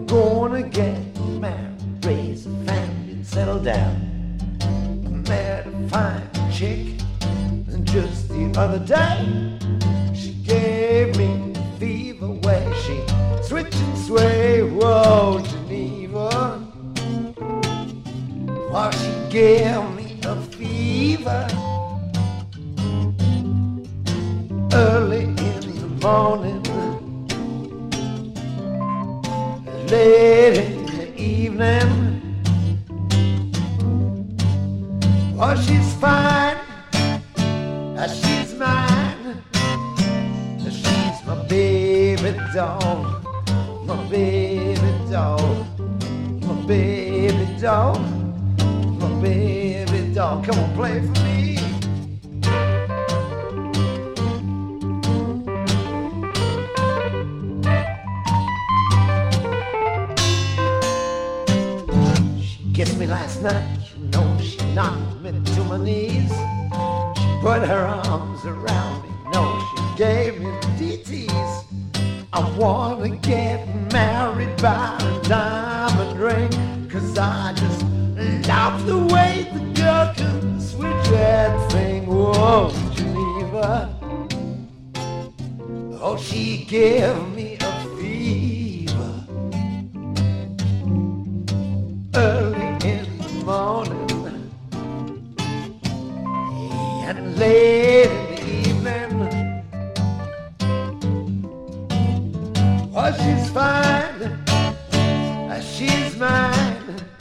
gonna get married, raise a family and settle down. I met a fine chick, and just the other day she gave me the fever way. She switch and sway, whoa, Geneva. Oh, she gave me a fever early in the morning, late in the evening. Oh, she's fine, she's mine, she's my baby doll, my baby doll, my baby doll, my baby doll. Come on, play for me. Kissed me last night, you know, she knocked me to my knees. She put her arms around me, you know, she gave me the DTs. I wanna get married by a diamond ring, 'cause I just love the way the girl can switch that thing. Whoa, Geneva. Oh, she gave me a fever early in the morning and late in the evening. Oh, she's fine, she's mine,